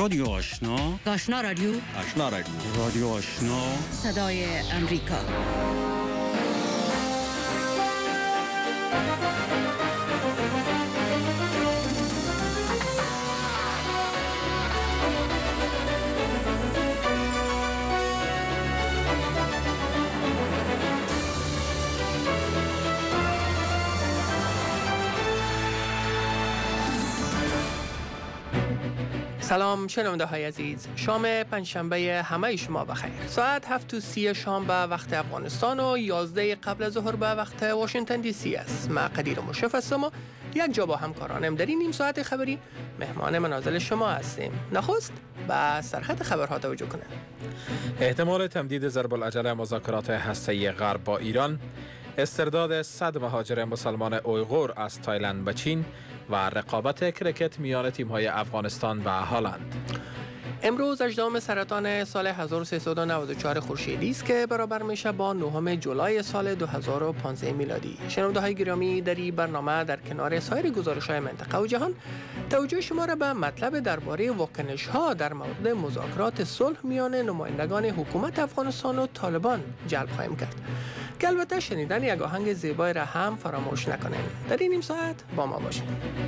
رادیو آشنا، آشنا رادیو، آشنا رادیو، رادیو آشنا، صدای امریکا. سلام شنونده های عزیز، شام پنجشنبه همه شما بخیر. ساعت 7:30 شام به وقت افغانستان و 11 قبل از ظهر به وقت واشنگتن دی سی است. من قدیر مشرف هستم و یک جا با همکارانم در این نیم ساعت خبری مهمان منازل شما هستیم. نخست به سرخط خبرها توجه کنید. احتمال تمدید ضرب العجل مذاکرات هسته‌ای غرب با ایران، استرداد 100 مهاجر مسلمان اویغور از تایلند به چین و رقابت کرکت میان تیم‌های افغانستان و هلند. امروز 18 سرطان سال 1394 خورشیدی است که برابر میشه با 9 جولای سال 2015 میلادی. شنونده‌های گرامی، در این برنامه در کنار سایر گزارش‌های منطقه و جهان توجه شما را به مطلب درباره واکنش‌ها در مورد مذاکرات صلح میان نمایندگان حکومت افغانستان و طالبان جلب خواهیم کرد. که البته شنیدن یک آهنگ زیبای را هم فراموش نکنین. در این نیم ساعت با ما باشین.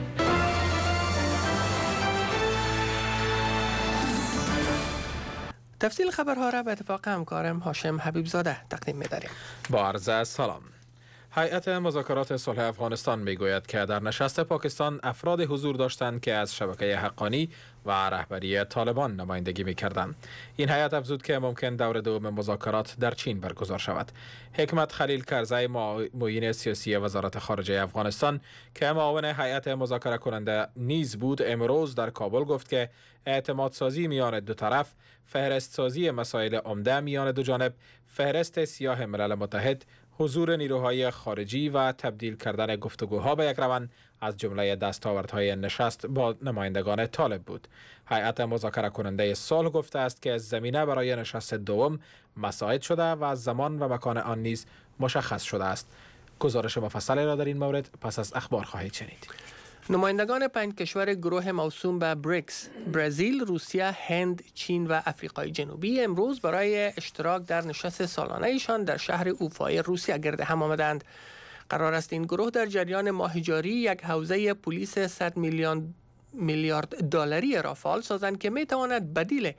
تفصیل خبرها را به اتفاق همکارم هاشم حبیب زاده تقدیم می‌داریم. با عرض سلام. هیئت مذاکرات صلح افغانستان میگوید که در نشست پاکستان افراد حضور داشتند که از شبکه حقانی و رهبری طالبان نمایندگی می‌کردند. این هیئت افزود که ممکن دور دوم مذاکرات در چین برگزار شود. حکمت خلیل کرزی، معین سیاسی وزارت خارجه افغانستان که معاون هیئت مذاکره کننده نیز بود، امروز در کابل گفت که اعتماد سازی میان دو طرف، فهرست سازی مسائل عمده میان دو جانب، فهرست سیاه ملل متحد، حضور نیروهای خارجی و تبدیل کردن گفتگوها به یک روند از جمله دستاوردهای نشست با نمایندگان طالب بود. هیئت مذاکره کننده صلح گفته است که زمینه برای نشست دوم مساعد شده و زمان و مکان آن نیز مشخص شده است. گزارش مفصل را در این مورد پس از اخبار خواهید شنید. نمایندگان 5 کشور گروه موسوم به بریکس، برزیل، روسیه، هند، چین و آفریقای جنوبی امروز برای اشتراک در نشست سالانه ایشان در شهر اوفای روسیه گرد هم آمدند. قرار است این گروه در جریان ماه جاری یک حوزه پلیس 100 میلیارد دلاری را فعال سازند که میتواند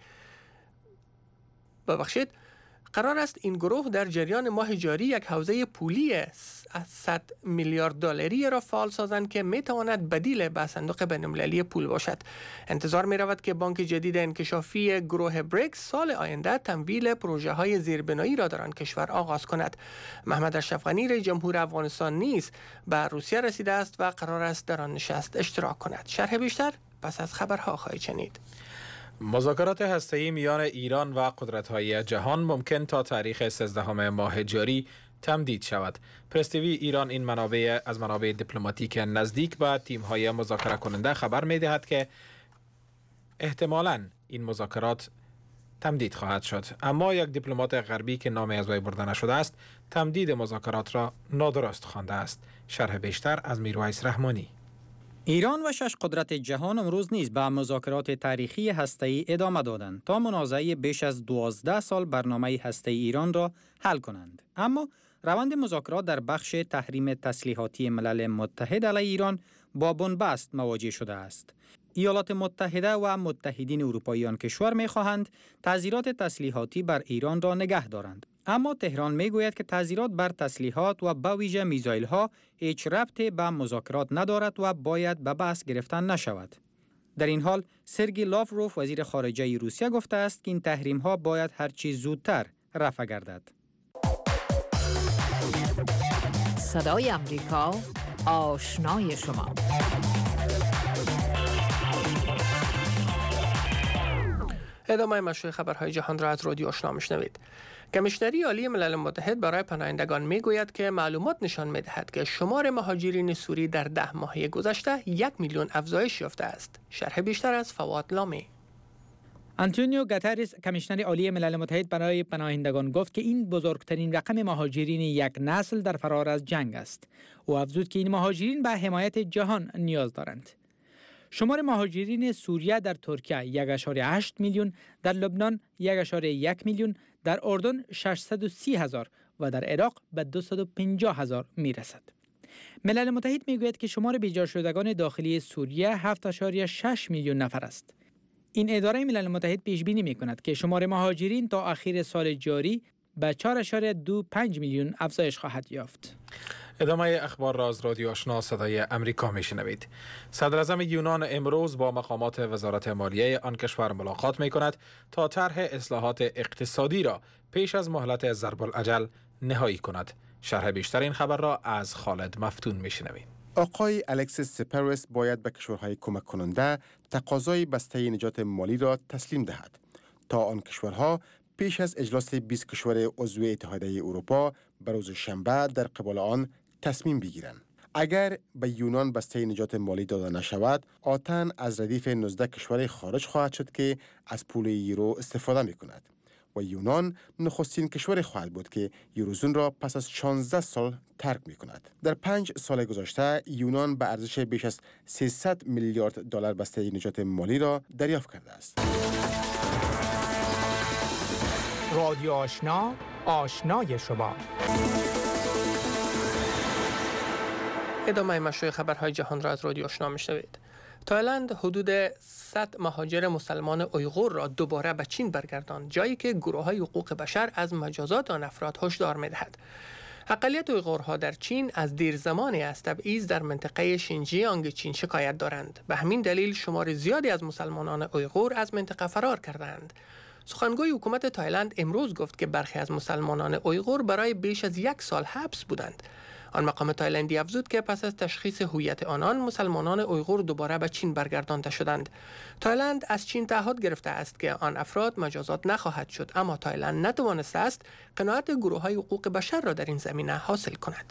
قرار است این گروه در جریان ماه جاری یک حوزه پولی 100 میلیارد دلاری را فعال سازند که میتواند بدیل به صندوق بین‌المللی پول باشد. انتظار می رود که بانک جدید انکشافی گروه بریکس سال آینده تمویل پروژه های زیربنایی را در آن کشور آغاز کند. محمد اشرف غنی رئیس جمهور افغانستان نیز به روسیه رسیده است و قرار است در آن نشست اشتراک کند. شرح بیشتر پس از خبرها خواهید شنید. مذاکرات هسته‌ای میان ایران و قدرت‌های جهان ممکن تا تاریخ 13 ماه جاری تمدید شود. پرس تیوی ایران این از منابع دیپلماتیک نزدیک به تیم‌های مذاکره کننده خبر می‌دهد که احتمالاً این مذاکرات تمدید خواهد شد، اما یک دیپلمات غربی که نامی از وی برده نشده است تمدید مذاکرات را نادرست خوانده است. شرح بیشتر از میرویس رحمانی. ایران و 6 قدرت جهان امروز نیز به مذاکرات تاریخی هسته‌ای ادامه دادند تا منازعه بیش از 12 سال برنامه هسته‌ای ایران را حل کنند. اما روند مذاکرات در بخش تحریم تسلیحاتی ملل متحد علیه ایران با بنبست مواجه شده است. ایالات متحده و متحدین اروپایی آن کشور می‌خواهند تعزیرات تسلیحاتی بر ایران را نگه دارند. اما تهران میگوید که تعزیرات بر تسلیحات و به ویژه میزایل‌ها هیچ ربطی به مذاکرات ندارد و باید به بحث گرفتن نشود. در این حال سرگئی لاوروف وزیر خارجه روسیه گفته است که این تحریم‌ها باید هرچی زودتر رفع گردد. صدای امریکا، آشنای شما. ادامه مشروع خبرهای جهان را از رادیو آشنا میشنوید. کمیشنری عالی ملل متحد برای پناهندگان میگوید که معلومات نشان میدهد که شمار مهاجرین سوری در 10 ماه گذشته 1 میلیون افزایش یافته است. شرح بیشتر از فواد لامی. آنتونیو گوترس، کمیشنر عالی ملل متحد برای پناهندگان، گفت که این بزرگترین رقم مهاجرین یک نسل در فرار از جنگ است. او افزود که این مهاجرین به حمایت جهان نیاز دارند. شمار مهاجرین سوریه در ترکیه 1.8 میلیون، در لبنان 1.1 میلیون، در اردن 630,000 و در عراق به 250,000 میرسد. ملل متحد میگوید که شمار بیجا شدگان داخلی سوریه 7.6 میلیون نفر است. این اداره ملل متحد پیش بینی میکند که شمار مهاجرین تا اخیر سال جاری به 4.25 میلیون افزایش خواهد یافت. ادامه اخبار را از رادیو آشنا صدای امریکا میشنوید. صدر اعظم یونان امروز با مقامات وزارت مالیه آن کشور ملاقات می کند تا طرح اصلاحات اقتصادی را پیش از مهلت ضرب الاجل نهایی کند. شرح بیشتر این خبر را از خالد مفتون میشنوید. آقای الکسیس سپروس باید به کشورهای کمک کننده تقاضای بسته نجات مالی را تسلیم دهد تا آن کشورها پیش از اجلاس 20 کشور عضو اتحادیه اروپا به روز شنبه در قبال آن تصمیم بگیرند. اگر به یونان بسته نجات مالی داده نشود، آتن از ردیف 19 کشور خارج خواهد شد که از پول یورو استفاده می کند و یونان نخستین کشور خواهد بود که یوروزون را پس از 16 سال ترک می کند. در 5 سال گذشته یونان به ارزش بیش از 300 میلیارد دلار بسته نجات مالی را دریافت کرده است. رادیو آشنا، آشنای شما. ادامه مشروع خبرهای جهان را از رادیو آشنا میشنوید. تایلند حدود 100 مهاجر مسلمان اویغور را دوباره به چین برگرداند، جایی که گروه‌های حقوق بشر از مجازات آن افراد هشدار می‌دهد. اقلیت اویغورها در چین از دیر زمانی از تبعیض در منطقه شینجیانگ چین شکایت دارند. به همین دلیل شمار زیادی از مسلمانان اویغور از منطقه فرار کردند. سخنگوی حکومت تایلند امروز گفت که برخی از مسلمانان اویغور برای بیش از 1 سال حبس بودند. آن مقام تایلندی افزود که پس از تشخیص هویت آنان، مسلمانان اویغور دوباره به چین برگردانده شدند. تایلند از چین تعهد گرفته است که آن افراد مجازات نخواهد شد، اما تایلند نتوانسته است قناعت گروه‌های حقوق بشر را در این زمینه حاصل کند.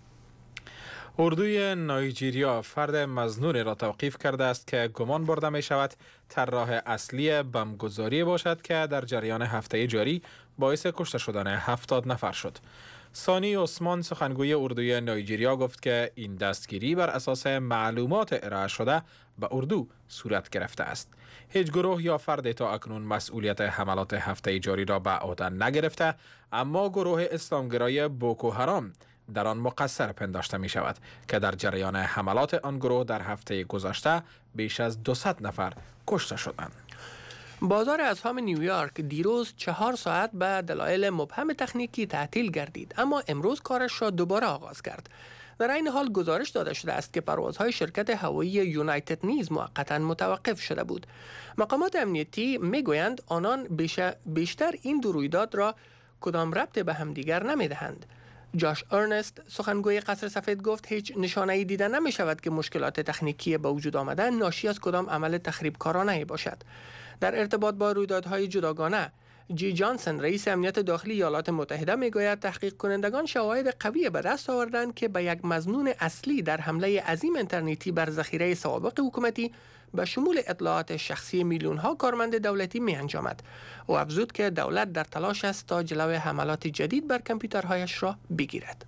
اردوی نایجیریا فرد مظنون را توقیف کرده است که گمان برده می شود طراح اصلی بمبگذاری باشد که در جریان هفته جاری باعث کشته شدن 70 نفر شد. سانی عثمان سخنگوی اردوی نایجیریا گفت که این دستگیری بر اساس معلومات ارائه شده به اردو صورت گرفته است. هیچ گروه یا فرد تا اکنون مسئولیت حملات هفته جاری را به عهده نگرفته، اما گروه اسلامگرای بوکو حرام در آن مقصر پنداشته می شود که در جریان حملات آن گروه در هفته گذشته بیش از 200 نفر کشته شدند. بازار اسهام نیویورک دیروز 4 ساعت به دلایل مبهم تکنیکی تعطیل گردید، اما امروز کارش را دوباره آغاز کرد. در این حال گزارش داده شده است که پروازهای شرکت هوایی یونایتد نیز موقتا متوقف شده بود. مقامات امنیتی میگویند آنان بیشتر این دو رویداد را کدام ربط به همدیگر نمیدهند. جاش ارنست سخنگوی قصر سفید گفت هیچ نشانه‌ای دیده نمی شود که مشکلات تکنیکی به وجود آمده ناشی از کدام عمل تخریبکارانه باشد. در ارتباط با رویدادهای جداگانه، جی جانسن رئیس امنیت داخلی ایالات متحده میگوید تحقیق کنندگان شواهد قوی به دست آوردند که به یک مظنون اصلی در حمله عظیم اینترنتی بر ذخیره سوابق حکومتی به شمول اطلاعات شخصی میلیون‌ها کارمند دولتی می انجامد. او افزود که دولت در تلاش است تا جلوی حملات جدید بر کامپیوترهایش را بگیرد.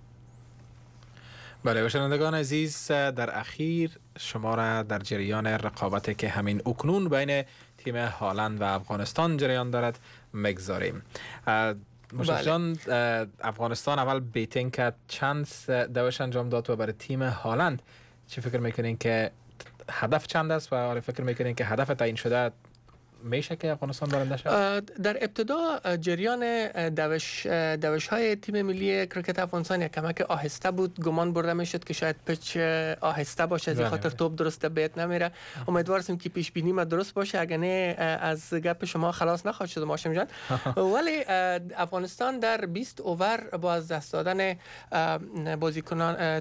بله شنوندگان عزیز، در اخیر شما را در جریان رقابتی که همین اکنون بین تیم هالند و افغانستان جریان دارد میگذاریم. مشرف جان، افغانستان اول بیتینگ کرد، چند دوش انجام داد و برای تیم هالند چه فکر میکنین که هدف چند است و فکر میکنین که هدف تعیین شده میشه که افغانستان برنده شد؟ در ابتدا جریان دوش های تیم ملی کرکت افغانستان یک کمک آهسته بود. گمان برده میشد که شاید پچ آهسته باشه، از خاطر توپ درست بیت نمیره. امیدوارم که پیش بینی ما درست باشه، اگر نه از گپ شما خلاص نخواهد شد ماشم جان. ولی افغانستان در 20 اوور با از دست دادن بازیکنان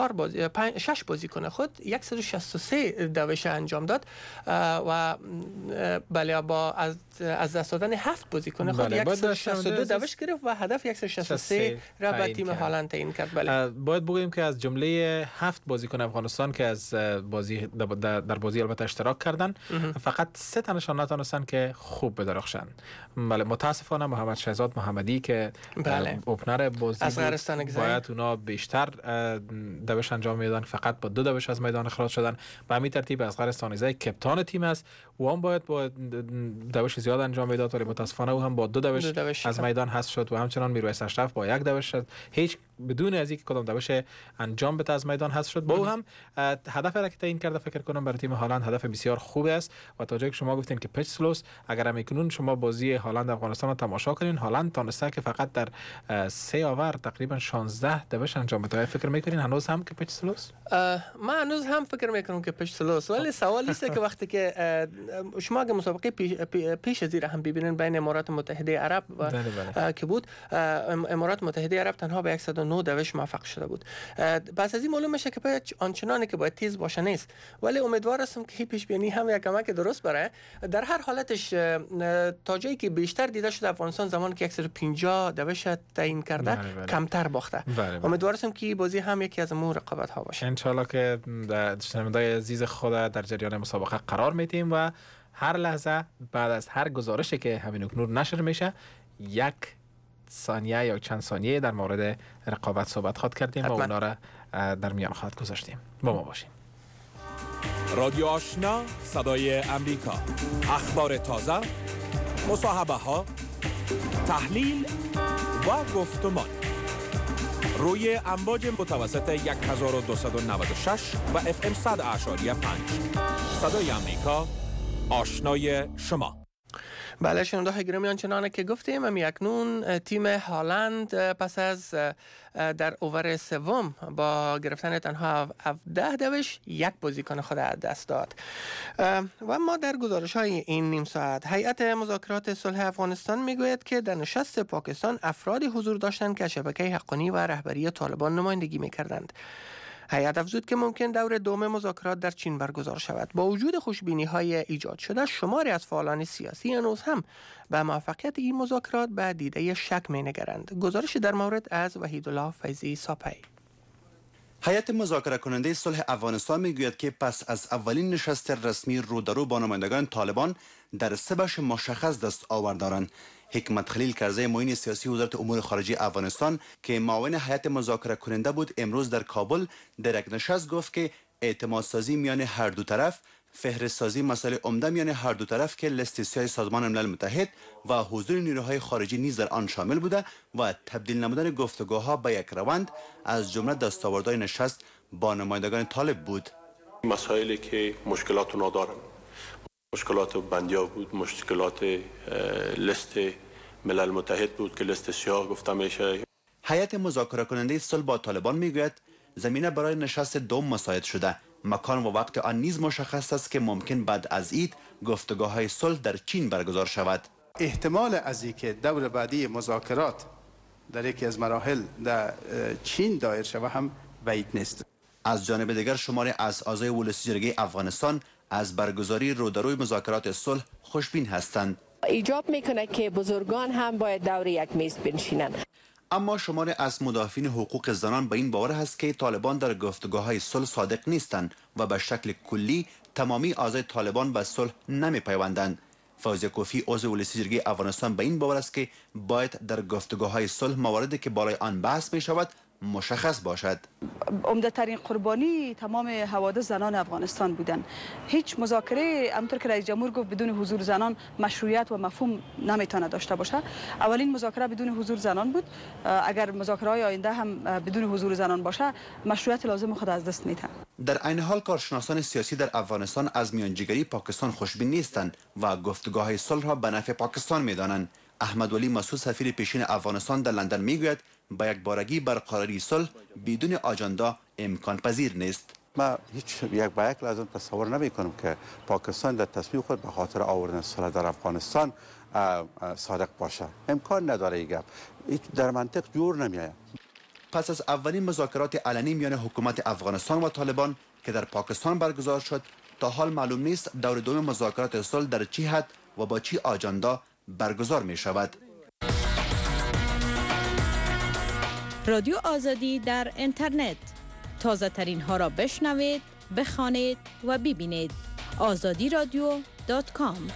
6 بازیکن خود 163 دوش انجام داد و بله استرالیا با از دست دادن 7 بازیکن خود 162 دوش گرفت و هدف 163 را به تیم هالند تعیین کرد. بله. باید بگوییم که از جمله 7 بازیکن افغانستان که از بازی در بازی البته اشتراک کردن، فقط 3 تنشان نتونستن که خوب بدرخشن. بله، متاسفانه محمد شهزاد محمدی که اوپنر بازی باید اونا بیشتر دوش انجام میدادن، فقط با 2 دوش از میدان اخراج شدن. به همین ترتیب اصغر استانیزی کپتان تیم است، او هم باید با دوش زیاد انجام میداد، ولی متاسفانه او هم با 2 دوش از میدان حذف شد و همچنان میرویس اشرف با 1 دوش هیچ بدون از اینکه کدام دوش انجام بده از میدان حذف شد. با او هم هدف را که تعیین کرده فکر کنم برای تیم هالند هدف بسیار خوب است و تا جایی که شما گفتین که پیچ سلوس، اگر همکنون شما بازی هالند افغانستان رو تماشا کنین، هالند تونسته که فقط در 3 آور تقریبا 16 دوش انجام بده. فکر میکنین هنوز هم که پیچ سلوس؟ من هنوز هم فکر میکنم که پیچ سلوس، ولی سوالی است که وقتی که شما اگه مسابقه پیش از این هم ببینین بین امارات متحده عرب و که بود، امارات متحده عرب تنها به 109 دوش موفق شده بود. پس از این معلوم میشه که پیچ آنچنانی که باید تیز باشه نیست، ولی امیدوار هستم که پیش بینی هم یک کمک درست بره. در هر حالتش تا جایی که بیشتر دیده شده افغانستان زمانی که 150 دوش تعیین کرده کمتر باخته. امیدوار هستم که بازی هم یکی از امور رقابت ها باشه. ان شاء الله که شنوندگان عزیز خود در جریان مسابقه قرار میدیم و هر لحظه بعد از هر گزارشی که همین اکنون نشر میشه 1 ثانیه یا چند ثانیه در مورد رقابت صحبت خواهد کردیم و اونا را در میان خواهد گذاشتیم. با ما باشین. رادیو آشنا، صدای امریکا، اخبار تازه، مصاحبه ها، تحلیل و گفتمان روی امواج متوسط 1296 و FM 100.5. صدای امریکا، آشنای شما. بله شنونده گرامی، آنچنانه که گفتیم اکنون تیم هالند پس از در اوور سوم با گرفتن تنها 17 دوش 1 بازیکن خود از دست داد. و ما در گزارش های این نیم ساعت هیئت مذاکرات صلح افغانستان میگوید که در نشست پاکستان افرادی حضور داشتند که شبکه حقانی و رهبری طالبان نمایندگی میکردند. هیئت افزود که ممکن دور دوم مذاکرات در چین برگزار شود. با وجود خوشبینی های ایجاد شده، شماری از فعالان سیاسی هنوز هم به موفقیت این مذاکرات به دیده شک می‌نگرند. گزارش در مورد از وحیدالله فیضی ساپی. هیئت مذاکره کننده صلح افغانستان میگوید که پس از اولین نشست رسمی رودرو با نمایندگان طالبان در 3 بخش مشخص دست آوردند. حکمت خلیل کرزی معین سیاسی وزارت امور خارجه افغانستان که معاون هیئت مذاکره کننده بود، امروز در کابل در یک نشست گفت که اعتماد سازی میان هر دو طرف، فهرست سازی مسائل عمده میان هر دو طرف که لیست سیاه سازمان ملل متحد و حضور نیروهای خارجی نیز در آن شامل بوده و تبدیل نمودن گفتگوها به یک روند از جمله دستاوردهای نشست با نمایندگان طالب بود. مسائلی که مشکلات ندارن، مشکلات بندیا بود، مشکلات لیست ملل متحد بود که لیست سیاه گفته میشه. هیئت مذاکره کننده صلح با طالبان میگوید زمینه برای نشست دوم مساعد شده. مکان و وقت آن نیز مشخص است که ممکن بعد از عید گفتگوهای صلح در چین برگزار شود. احتمال از اینکه دور بعدی مذاکرات در یکی از مراحل در چین دایر شود هم بعید نیست. از جانب دیگر شماری از اعضای ولسی جرگه افغانستان از برگزاری رودروی مذاکرات صلح خوشبین هستند. ایجاب میکنه که بزرگان هم باید دور یک میز بنشینند. اما شماری از مدافعین حقوق زنان به این باور هست که طالبان در گفتگوهای صلح صادق نیستند و به شکل کلی تمامی اعضای طالبان به صلح نمیپیوندند. فوزیه کوفی عضو ولسی جرگه افغانستان به این باور است که باید در گفتگوهای صلح مواردی که بالای آن بحث می شود مشخص باشد. عمده ترین قربانی تمام حوادث زنان افغانستان بودند. هیچ مذاکره همونطور که رئیس جمهور گفت بدون حضور زنان مشروعیت و مفهوم نمیتونه داشته باشه. اولین مذاکره بدون حضور زنان بود. اگر مذاکره‌های آینده هم بدون حضور زنان باشه مشروعیت لازم خود از دست میده. در عین حال کارشناسان سیاسی در افغانستان از میانجیگری پاکستان خوشبین نیستند و گفتگوهای صلح را به نفع پاکستان میدانند. احمد ولی مسعود سفیر پیشین افغانستان در لندن میگوید با یک بارگی برقراری صلح بدون آجندا امکان پذیر نیست. ما هیچ یک با یک لازم تصور نمی کنم که پاکستان در تصمیم خود به خاطر آوردن صلح در افغانستان صادق باشه. امکان نداره این گپ. در منطق جور نمیآید. پس از اولین مذاکرات علنی میان حکومت افغانستان و طالبان که در پاکستان برگزار شد، تا حال معلوم نیست دور دوم مذاکرات صلح در چه حد و با چی آجندا برگزار می شود. رادیو آزادی در اینترنت، تازه ترین ها را بشنوید، بخوانید و ببینید. azadiradyo.com.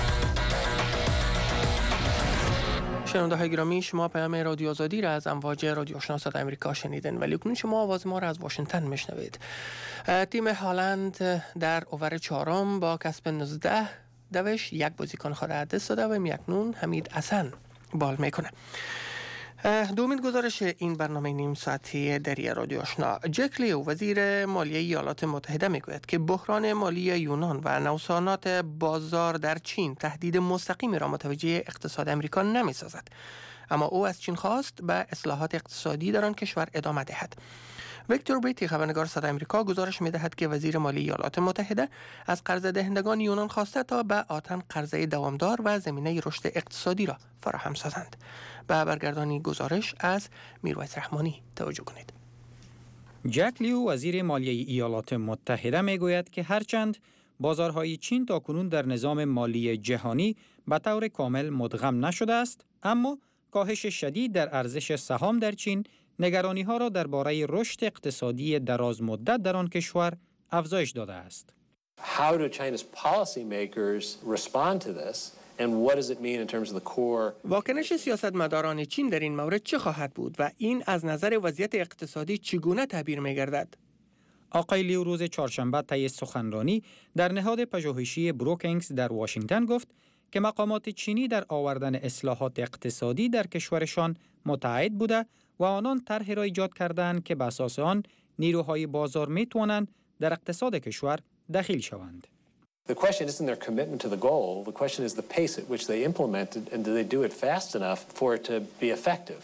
شنونده های گرامی، شما پیام رادیو آزادی را از امواج رادیو آشنا صدای آمریکا شنیدین، ولی اکنون شما آواز ما را از واشنگتن میشنوید. تیم هالند در اوور چهارم با کسب 19 دوش یک بازیکن خود از دست داده و اکنون حمید حسن بال میکنه. دومین گزارش این برنامه نیم ساعتی در رادیو آشنا. جک لیو وزیر مالیه ایالات متحده میگوید که بحران مالی یونان و نوسانات بازار در چین تهدید مستقیمی را متوجه اقتصاد امریکا نمیسازد، اما او از چین خواست به اصلاحات اقتصادی در آن کشور ادامه دهد. ویکتور بریتی، خبرنگار صدای آمریکا، گزارش می‌دهد که وزیر مالی ایالات متحده از قرض دهندگان یونان خواسته تا به آتن قرضه دوامدار و زمینه رشد اقتصادی را فراهم سازند. به برگردانی گزارش از میرویس رحمانی توجه کنید. جک لیو وزیر مالیه ایالات متحده میگوید که هرچند بازارهای چین تاکنون در نظام مالی جهانی به طور کامل مدغم نشده است، اما کاهش شدید در ارزش سهام در چین نگرانی‌ها را درباره رشد اقتصادی دراز مدت در آن کشور افزایش داده است. How do China's policymakers respond to this and what does it mean in terms of the core? واکنش سیاستمداران چین در این مورد چه خواهد بود و این از نظر وضعیت اقتصادی چگونه تعبیر می‌گردد؟ آقای لیو روز چهارشنبه طی سخنرانی در نهاد پژوهشی بروکینگز در واشنگتن گفت که مقامات چینی در آوردن اصلاحات اقتصادی در کشورشان متعهد بوده و آنان طرحی را ایجاد کردند که بر اساس آن نیروهای بازار میتوانند در اقتصاد کشور دخیل شوند. The question isn't their commitment to the goal, the question is the pace at which they implement it and do they do it fast enough for it to be effective.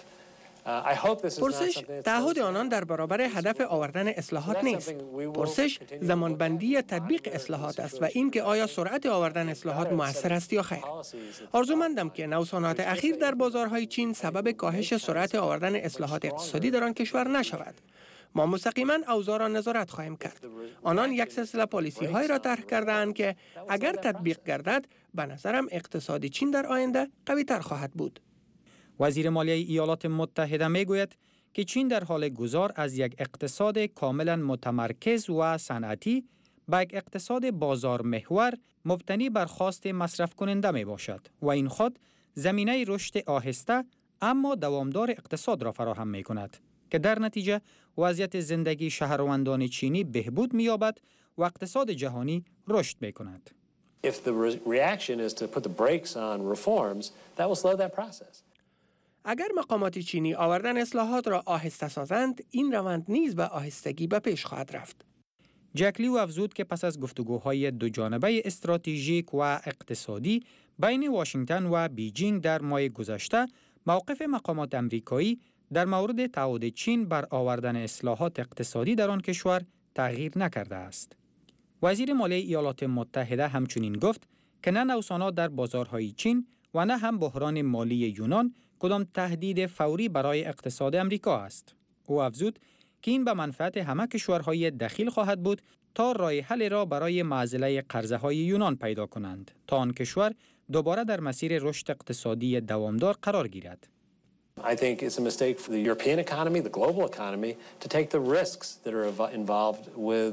پرسش تعهد آنان در برابر هدف آوردن اصلاحات نیست. پرسش زمانبندی تطبیق اصلاحات است و این که آیا سرعت آوردن اصلاحات مؤثر است یا خیر. آرزومندم که نوسانات اخیر در بازارهای چین سبب کاهش سرعت آوردن اصلاحات اقتصادی در آن کشور نشود. ما مستقیما اوضاع را نظارت خواهیم کرد. آنان یک سلسله پالیسی های را طرح کرده‌اند که اگر تطبیق گردد به نظرم اقتصاد چین در آینده قوی تر خواهد بود. وزیر مالیه ایالات متحده میگوید که چین در حال گذار از یک اقتصاد کاملا متمرکز و صنعتی به یک اقتصاد بازار محور مبتنی بر خواست مصرف کننده می باشد و این خود زمینه رشد آهسته اما دوامدار اقتصاد را فراهم می کند که در نتیجه وضعیت زندگی شهروندان چینی بهبود می یابد و اقتصاد جهانی رشد می کند. If the reaction is to put the brakes on reforms, that will slow that process. اگر مقامات چینی آوردن اصلاحات را آهسته سازند، این روند نیز به آهستگی به پیش خواهد رفت. جک لیو افزود که پس از گفتگوهای دوجانبه استراتژیک و اقتصادی بین واشنگتن و بیجینگ در ماه گذشته، موقف مقامات آمریکایی در مورد تعهد چین بر آوردن اصلاحات اقتصادی در آن کشور تغییر نکرده است. وزیر مالیه ایالات متحده همچنین گفت که نه نوسانات در بازارهای چین و نه هم بحران مالی یونان کدام تهدید فوری برای اقتصاد امریکا است. او افزود که این به منفعت همه کشورهای دخیل خواهد بود تا راه حل را برای معضله قرضه‌های یونان پیدا کنند تا آن کشور دوباره در مسیر رشد اقتصادی دوامدار قرار گیرد. I think it's a mistake for the European economy, the global economy, to take the risks that are involved with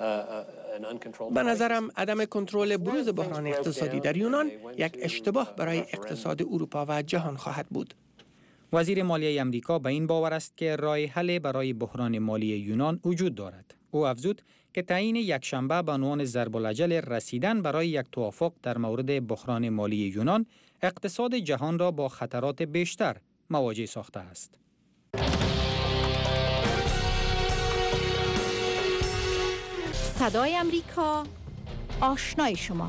an uncontrolled. به نظرم عدم کنترل بروز بحران اقتصادی در یونان یک اشتباه برای اقتصاد اروپا و جهان خواهد بود. وزیر مالیه آمریکا به این باور است که راه حل برای بحران مالی یونان وجود دارد. او افزود که تعیین یکشنبه به عنوان ضرب الاجل رسیدن برای یک توافق در مورد بحران مالی یونان اقتصاد جهان را با خطرات بیشتر مواجه ساخته است. صدای آمریکا، آشنای شما.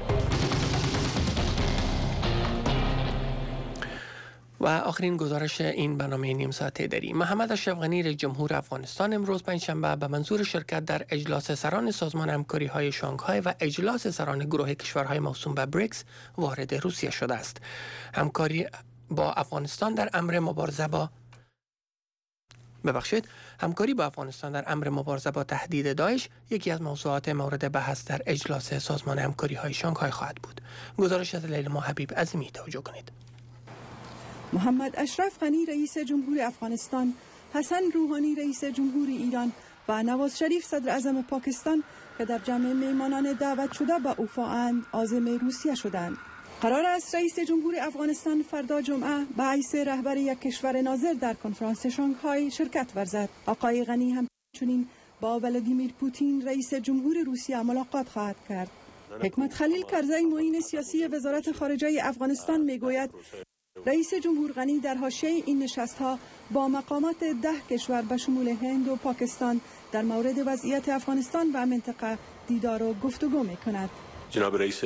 و آخرین گزارش این برنامه نیم ساعته داری. محمد اشرف غنی رئیس جمهور افغانستان امروز پنجشنبه به منظور شرکت در اجلاس سران سازمان همکاری‌های شانگهای و اجلاس سران گروه کشورهای موسوم به بریکس وارد روسیه شده است. همکاری با افغانستان در امر مبارزه با ببخشید، همکاری با افغانستان در امر مبارزه با تهدید داعش یکی از موضوعات مورد بحث در اجلاس سازمان همکاری های شانگهای خواهد بود. گزارش از لیلا حبیب عظیمی توجه کنید. محمد اشرف غنی رئیس جمهور افغانستان، حسن روحانی رئیس جمهور ایران و نواز شریف صدر اعظم پاکستان که در جمع میهمانان دعوت شده به اوفااند عازم روسیه شدند. قرار است رئیس جمهور افغانستان فردا جمعه به حیث رهبر یک کشور ناظر در کنفرانس شانگهای شرکت ورزد. آقای غنی همچنین با ولادیمیر پوتین رئیس جمهور روسیه ملاقات خواهد کرد. حکمت خلیل کرزی معین سیاسی وزارت خارجه افغانستان میگوید رئیس جمهور غنی در حاشیه این نشست‌ها با مقامات 10 کشور به شمول هند و پاکستان در مورد وضعیت افغانستان و منطقه دیدار و گفتگو می‌کند. جناب رئیس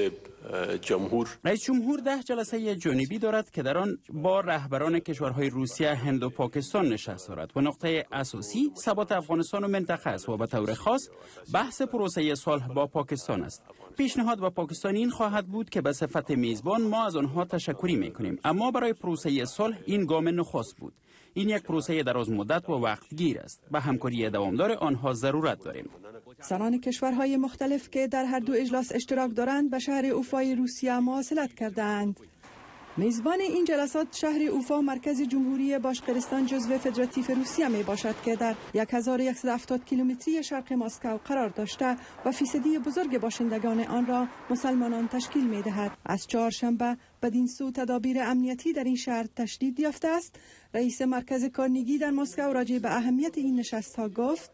جمهور 10 جلسه جانبی دارد که در آن با رهبران کشورهای روسیه، هند و پاکستان نشست دارد و نقطه اساسی ثبات افغانستان و منطقه است و به طور خاص بحث پروسه صلح با پاکستان است. پیشنهاد به پاکستان این خواهد بود که به صفت میزبان ما از آنها تشکری میکنیم، اما برای پروسه صلح این گام نخست بود. این یک پروسه دراز مدت و وقتگیر است. به همکاری دوامدار آنها ضرورت داریم. سران کشورهای مختلف که در هر دو اجلاس اشتراک دارند به شهر اوفای روسیه مواصلت کردند. میزبان این جلسات شهر اوفا مرکز جمهوری باشقرستان جزو فدراتیو روسیه می باشد که در 1170 کیلومتری شرق مسکو قرار داشته و فیصدی بزرگ باشندگان آن را مسلمانان تشکیل می دهد. از چهارشنبه بدین سو تدابیر امنیتی در این شهر تشدید یافته است. رئیس مرکز کارنگی در مسکو راجع به اهمیت این نشست ها گفت: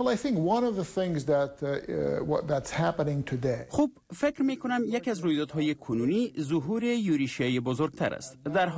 خب فکر می کنم یکی از رویدادهای کنونی ظهور یوریشیای بزرگتر است. در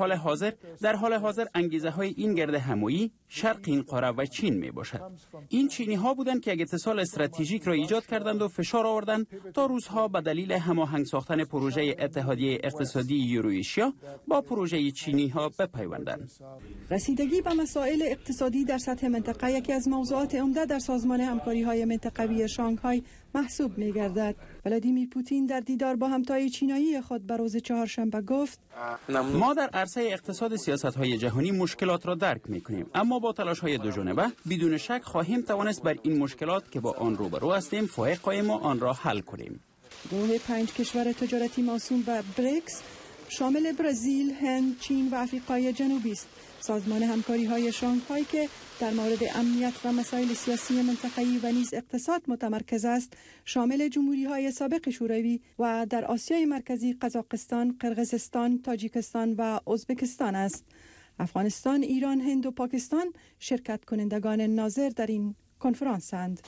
حال حاضر انگیزه های این گرد همایی شرق این قاره و چین می باشد. این چینی ها بودند که یک اتصال استراتژیک را ایجاد کردند و فشار آوردند تا روسها به دلیل هماهنگ ساختن پروژه اتحادیه اقتصادی یوروئیشیا با پروژه چینی ها بپیوندند. رسیدگی به مسائل اقتصادی در سطح منطقه یکی از موضوعات عمده در سازمان همکاری‌های منطقوی شانگهای محسوب می‌گردد. ولادیمیر پوتین در دیدار با همتای چینایی خود به روز چهارشنبه گفت: ما در عرصه اقتصاد سیاست‌های جهانی مشکلات را درک می‌کنیم، اما با تلاش‌های دو جانبه بدون شک خواهیم توانست بر این مشکلات که با آن روبرو هستیم فائق قایم و آن را حل کنیم. گروه 5 کشور تجارتی موسوم به بریکس شامل برزیل، هند، چین و آفریقای جنوبی است. سازمان همکاری‌های شانگهای که در مورد امنیت و مسائل سیاسی منطقه‌ای و نیز اقتصاد متمرکز است، شامل جمهوری‌های سابق شوروی و در آسیای مرکزی قزاقستان، قرقیزستان، تاجیکستان و ازبکستان است. افغانستان، ایران، هند و پاکستان شرکت کنندگان ناظر در این کنفرانسند.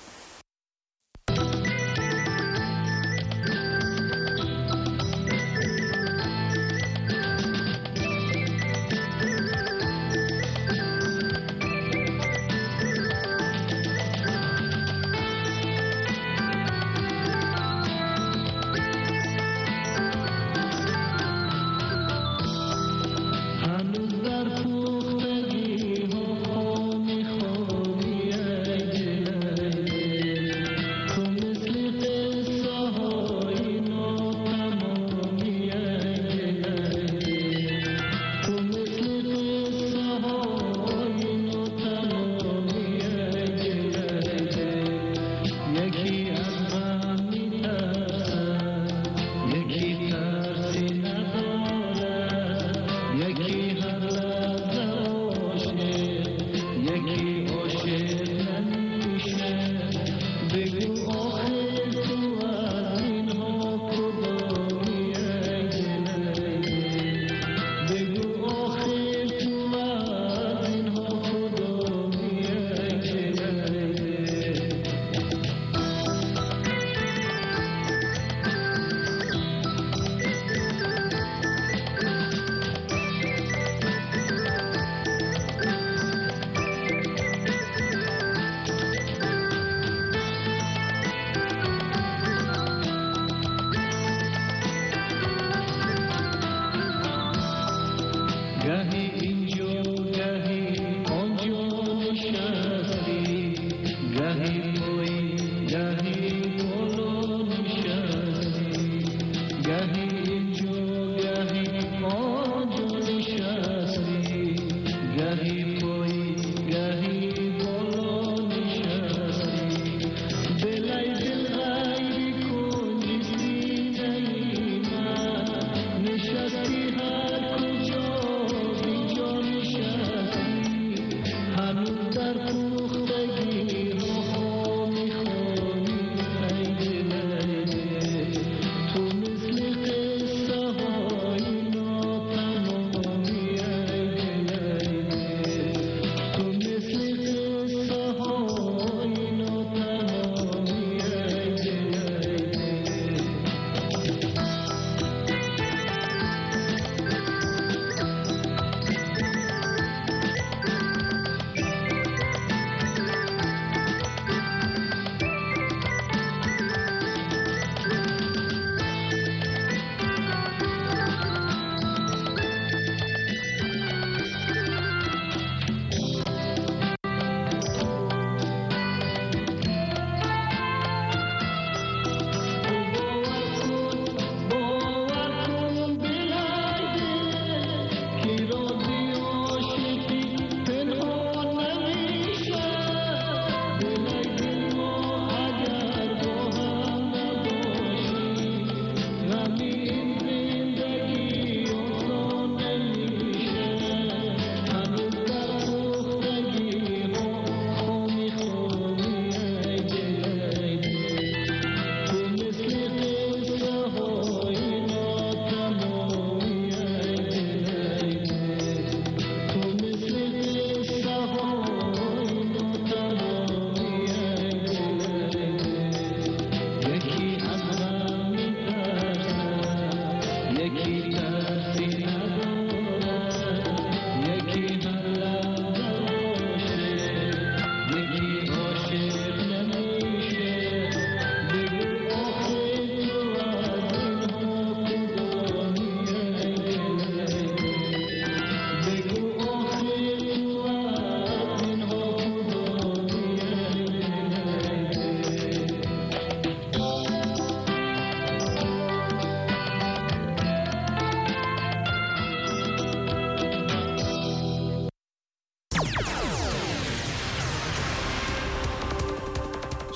Gahi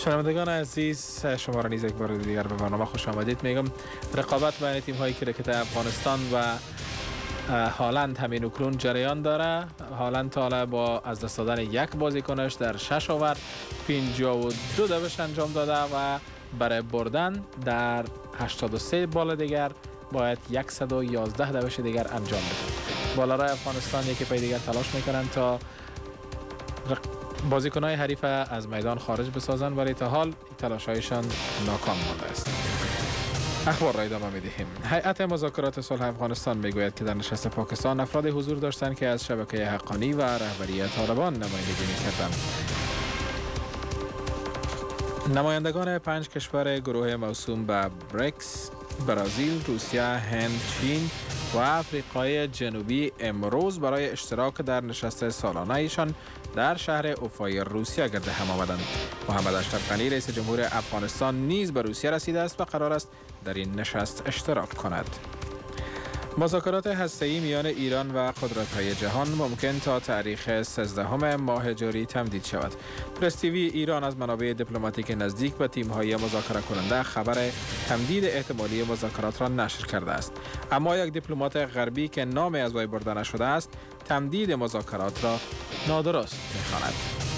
شنوندگان عزیز، شما را نیز یک بار دیگر به برنامه خوش آمدید میگم. رقابت بین تیم‌های کرکت افغانستان و هالند همین اکنون جریان داره. هالند تا با از دست دادن یک بازیکنش در 6 اوور 52 دوش انجام داده و برای بردن در 83 بال دیگر باید 111 دوش دیگر انجام بده. بالارای افغانستان یکی پای دیگر تلاش میکنند تا بازیکن‌های حریف از میدان خارج بسازن، ولی تا حال تلاش‌هایشان ناکام مانده است. اخبار را ادامه می‌دهیم. هیئت مذاکرات صلح افغانستان میگوید که در نشست پاکستان افراد حضور داشتند که از شبکه حقانی و رهبری طالبان نمایندگی می‌کردند. نمایندگان 5 کشور گروه موسوم به بریکس، برزیل، روسیه، هند، چین و آفریقای جنوبی امروز برای اشتراک در نشست سالانه ایشان در شهر اوفای روسیه گرد هم آمدند. محمد اشرف غنی رئیس جمهور افغانستان نیز به روسیه رسیده است و قرار است در این نشست اشتراک کند. مذاکرات هسته‌ای میان ایران و قدرت‌های جهان ممکن تا تاریخ 13 ماه جاری تمدید شود. پرس تیوی ایران از منابع دیپلماتیک نزدیک به تیم‌های مذاکره کننده خبر تمدید احتمالی مذاکرات را نشر کرده است. اما یک دیپلمات غربی که نام از وی برده نشده است، تمدید مذاکرات را نادرست می‌خواند.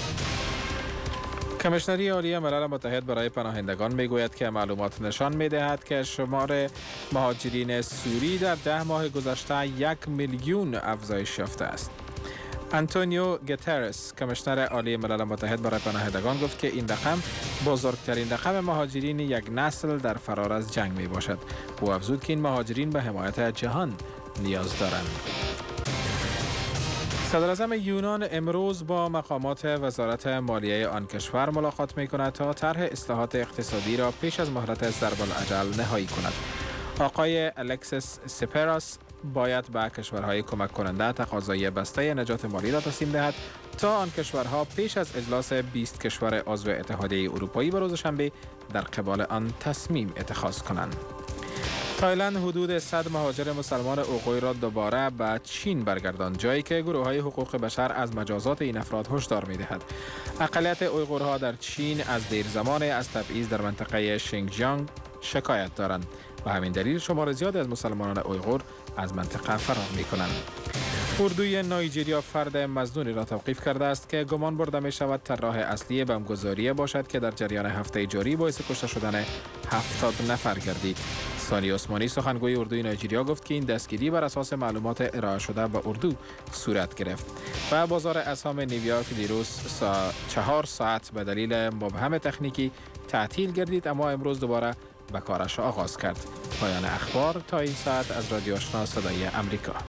کمیشنری عالی ملل متحد برای پناهندگان میگوید که معلومات نشان میدهد که شمار مهاجرین سوری در 10 ماه گذشته 1 میلیون افزایش یافته است. آنتونیو گوترس، کمیشنر عالی ملل متحد برای پناهندگان، گفت که این رقم بزرگترین رقم مهاجرین یک نسل در فرار از جنگ می باشد. او افزود که این مهاجرین به حمایت جهان نیاز دارند. صدراعظم یونان امروز با مقامات وزارت مالیه آن کشور ملاقات می کند تا طرح اصلاحات اقتصادی را پیش از مهلت ضرب الاجل نهایی کند. آقای الکسیس سیپراس باید به کشورهای کمک کننده تقاضای بسته نجات مالی را تسلیم دهد تا آن کشورها پیش از اجلاس 20 کشور عضو اتحادیه اروپایی به روز شنبه در قبال آن تصمیم اتخاذ کنند. تایلند حدود 100 مهاجر مسلمان اوغور را دوباره به چین برگرداند، جایی که گروه‌های حقوق بشر از مجازات این افراد هشدار می‌دهد. اقلیت اویغورها در چین از دیر زمان از تبعیض در منطقه شینجیانگ شکایت دارند و همین دلیل شمار زیادی از مسلمانان اویغور از منطقه فرار می‌کنند. اردوی نایجریا فرد مظنونی را توقیف کرده است که گمان برده می شود طراح اصلی بمبگذاری باشد که در جریان هفته جاری باعث کشته شدن 70 نفر گردید. ثانی عثمانی، سخنگوی اردوی نایجریا، گفت که این دستگیری بر اساس معلومات ارائه شده به اردو صورت گرفت و بازار اسهم نیویورک دیروز 4 ساعت به دلیل مبهم تکنیکی تعطیل گردید، اما امروز دوباره به کارش آغاز کرد. پایان اخبار تا این ساعت از رادیو آشنا صدای امریکا.